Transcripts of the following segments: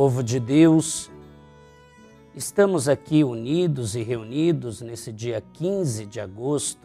Povo de Deus, estamos aqui unidos e reunidos nesse dia 15 de agosto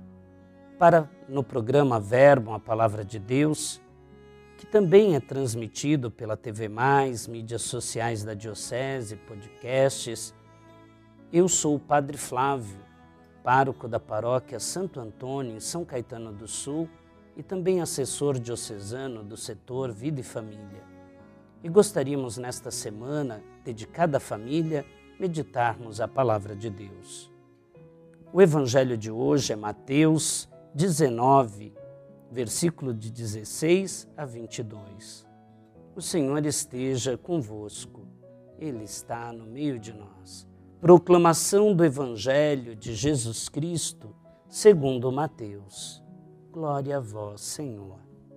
no programa Verbo, a Palavra de Deus, que também é transmitido pela TV+, mídias sociais da Diocese, podcasts. Eu sou o Padre Flávio, pároco da paróquia Santo Antônio, em São Caetano do Sul, e também assessor diocesano do setor Vida e Família. E gostaríamos nesta semana, dedicada à família, meditarmos a Palavra de Deus. O Evangelho de hoje é Mateus 19, versículo de 16 a 22. O Senhor esteja convosco, Ele está no meio de nós. Proclamação do Evangelho de Jesus Cristo, segundo Mateus. Glória a vós, Senhor.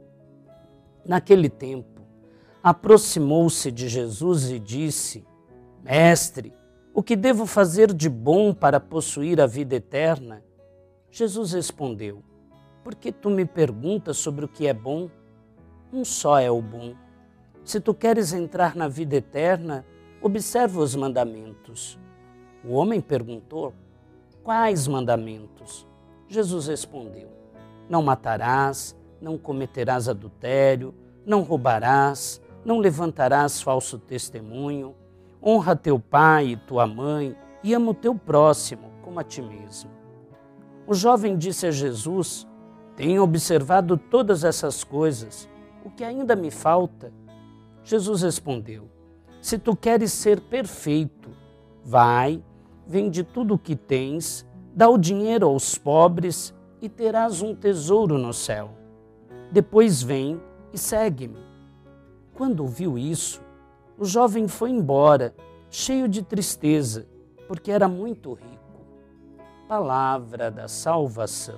Naquele tempo, aproximou-se de Jesus e disse: Mestre, o que devo fazer de bom para possuir a vida eterna? Jesus respondeu: Por que tu me perguntas sobre o que é bom? Um só é o bom. Se tu queres entrar na vida eterna, observa os mandamentos. O homem perguntou: Quais mandamentos? Jesus respondeu: Não matarás, não cometerás adultério, não roubarás, não levantarás falso testemunho, honra teu pai e tua mãe e ama o teu próximo como a ti mesmo. O jovem disse a Jesus: Tenho observado todas essas coisas, o que ainda me falta? Jesus respondeu: Se tu queres ser perfeito, vai, vende tudo o que tens, dá o dinheiro aos pobres e terás um tesouro no céu. Depois vem e segue-me. Quando ouviu isso, o jovem foi embora, cheio de tristeza, porque era muito rico. Palavra da salvação.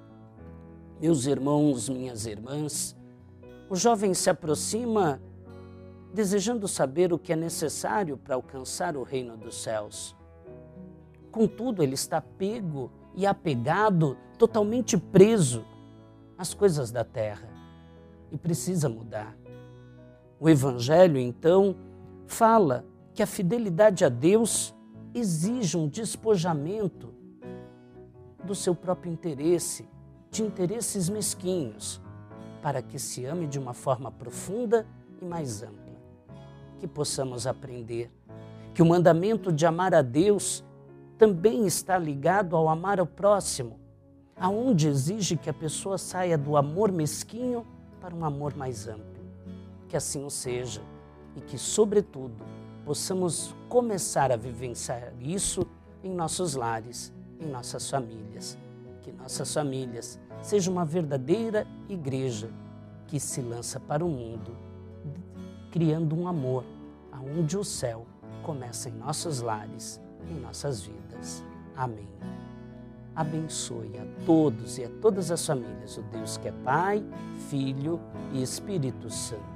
Meus irmãos, minhas irmãs, o jovem se aproxima desejando saber o que é necessário para alcançar o reino dos céus. Contudo, ele está pego e apegado, totalmente preso às coisas da terra e precisa mudar. O Evangelho, então, fala que a fidelidade a Deus exige um despojamento do seu próprio interesse, de interesses mesquinhos, para que se ame de uma forma profunda e mais ampla. Que possamos aprender que o mandamento de amar a Deus também está ligado ao amar ao próximo, aonde exige que a pessoa saia do amor mesquinho para um amor mais amplo. Que assim o seja e que, sobretudo, possamos começar a vivenciar isso em nossos lares, em nossas famílias. Que nossas famílias sejam uma verdadeira igreja que se lança para o mundo, criando um amor, aonde o céu começa em nossos lares, em nossas vidas. Amém. Abençoe a todos e a todas as famílias, o Deus que é Pai, Filho e Espírito Santo.